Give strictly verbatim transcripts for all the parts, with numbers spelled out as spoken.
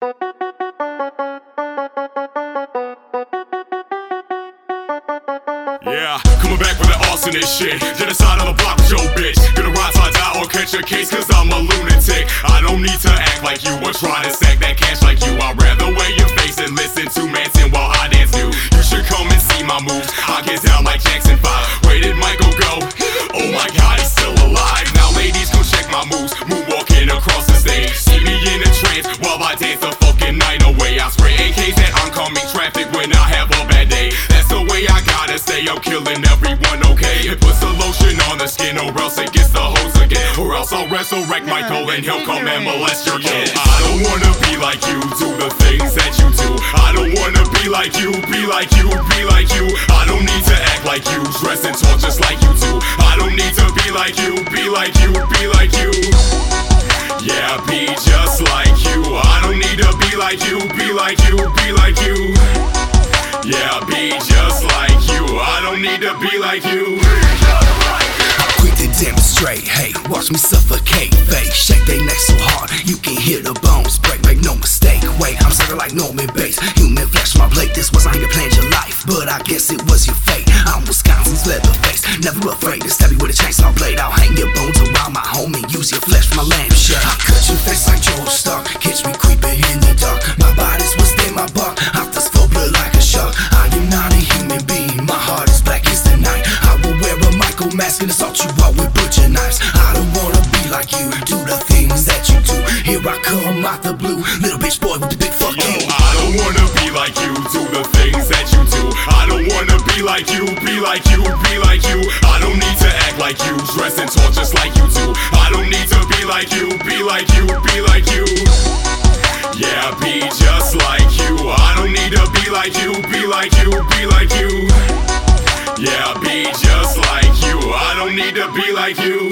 Yeah, coming back with that awesomeness shit. To the side of the block with your bitch. Gonna ride till I die or catch a case, cause I'm a lunatic. I don't need to act like you or try to stack that cash like you. I'd rather wear your face and listen to Manson while I dance new. You should come and see my moves. I get down like Jackson five. Where did Michael go? Oh my god, he's still alive. Now ladies, go check my moves. Moonwalking across the stage. See me in a trance while I dance the fucking night away. I spray A Ks at oncoming traffic when I have a bad day. That's the way I gotta stay. I'm killing everyone, okay? It puts the lotion on the skin, or else it gets the hose again. Or else I'll resurrect Michael and he'll come and molest your kid. I don't wanna be like you, do the things that you do. I don't wanna be like you, be like you, be like you. I don't need to act like you, dress and talk just like you do. I don't need to be like you, be like you, be like you. Yeah, be just like you. I don't need to be like you, be like you, be like you. Yeah, be just like you. I don't need to be like you. I'm quick to demonstrate, hey, watch me suffocate. Fake, shake they neck so hard, you can hear the bones break. Make no mistake, wait, I'm something like Norman Bates. Human flesh, my blade, this was how you planned your life, but I guess it was your fate. I'm Wisconsin's Leatherface, never afraid to stab you with a chainsaw blade. I'll hang your bones around my home and use your flesh for my lampshade. I'll cut your face like Joe Stark, catch me creeping in the dark. My body's what's in my bark, I thirst for blood like a shark. I am not a human being, my heart is black as the night. I will wear a Michael mask and assault you all with butcher knives. I don't wanna be like you, do the things that you do. Here I come out the blue, little bitch boy with the big fuck Yo, you. I don't wanna be like you, do the things that you do. I don't wanna be like you, be like you, be like you. I don't need to act like you, dress and talk just like you do. I don't need to be like you, be like you, be like you. Yeah, be just like you. I don't need to be like you, be like you, be like you. Yeah, be just like you. I don't need to be like you.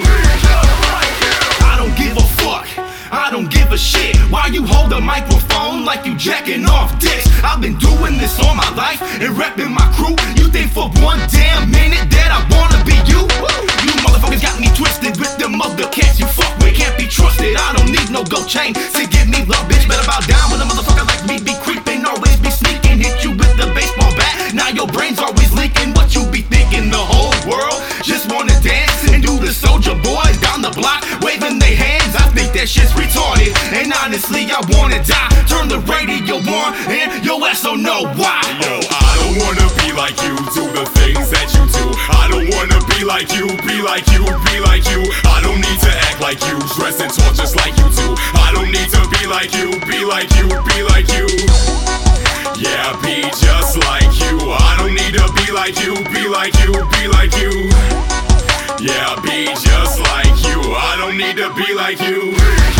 I don't give a fuck, I don't give a shit. Why you hold a microphone like you jacking off dicks? I've been doing this all my life and repping my crew. You think for one damn minute that I wanna be you? You motherfuckers got me twisted with them other cats you fuck with. Can't be trusted, I don't need no gold chain to give me love, bitch. Better bow down when a motherfucker like me be creeping. Always be sneaking, hit you with the baseball bat. Now your brain's always leaking. What you be thinking? The whole world just wanna dance and do the soldier boys down the block waving their hands. I think that shit's retarded, and honestly I wanna die. Turn the radio on and your ass don't know why. Yo, I don't wanna be like you, do the things that you do. I don't wanna be like you, be like you, be like you. I don't need to act like you, dress and talk just like you do. I don't need to be like you, be like you, be like you. Yeah, be just like you. I don't need to be like you, be like you, be like you. Yeah, be just like you. I don't need to be like you.